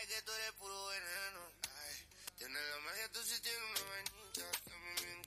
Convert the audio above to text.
que tú eres puro veneno. Ay, tienes la magia, tú sí tienes una vainita. Que a mí me